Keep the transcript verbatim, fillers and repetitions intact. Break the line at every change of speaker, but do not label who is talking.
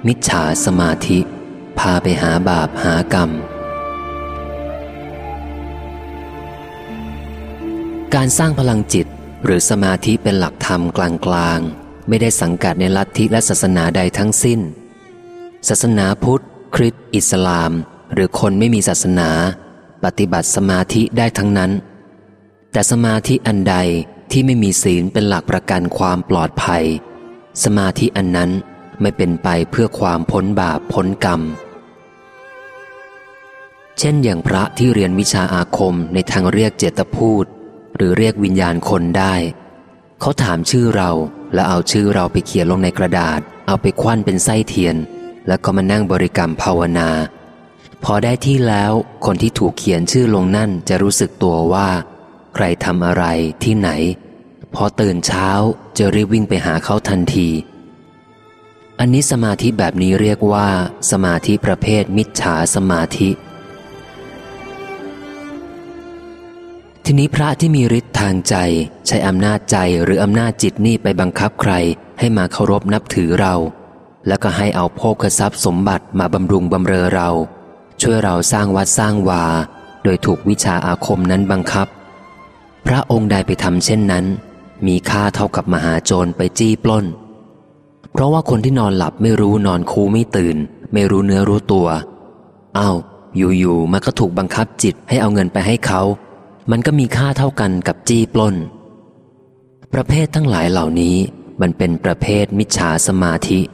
มิจฉาสมาธิพาไปหาบาปหากรรมการสร้างพลังจิตหรือสมาธิเป็นหลักธรรมกลางๆไม่ได้สังกัดในลัทธิและศาสนาใดทั้งสิ้นศาสนาพุทธคริสต์อิสลามหรือคนไม่มีศาสนาปฏิบัติสมาธิได้ทั้งนั้นแต่สมาธิอันใดที่ไม่มีศีลเป็นหลักประกันความปลอดภัยสมาธิอันนั้นไม่เป็นไปเพื่อความพ้นบาปพ้นกรรมเช่นอย่างพระที่เรียนวิชาอาคมในทางเรียกเจตพูดหรือเรียกวิญญาณคนได้เขาถามชื่อเราแล้วเอาชื่อเราไปเขียนลงในกระดาษเอาไปคว้านเป็นไส้เทียนแล้วก็มานั่งบริกรรมภาวนาพอได้ที่แล้วคนที่ถูกเขียนชื่อลงนั่นจะรู้สึกตัวว่าใครทำอะไรที่ไหนพอตื่นเช้าจะรีบวิ่งไปหาเขาทันทีอันนี้สมาธิแบบนี้เรียกว่าสมาธิประเภทมิจฉาสมาธิทีนี้พระที่มีฤทธิ์ทางใจใช้อำนาจใจหรืออำนาจจิตนี่ไปบังคับใครให้มาเคารพนับถือเราแล้วก็ให้เอาโภคทรัพย์สมบัติมาบำรุงบำเรอเราช่วยเราสร้างวัดสร้างวาโดยถูกวิชาอาคมนั้นบังคับพระองค์ใดไปทำเช่นนั้นมีค่าเท่ากับมหาโจรไปจี้ปล้นเพราะว่าคนที่นอนหลับไม่รู้นอนคูไม่ตื่นไม่รู้เนื้อรู้ตัวอ้าวอยู่ๆมันก็ถูกบังคับจิตให้เอาเงินไปให้เขามันก็มีค่าเท่ากันกับจี้ปล้นประเภททั้งหลายเหล่านี้มันเป็นประเภทมิจฉาสมาธิ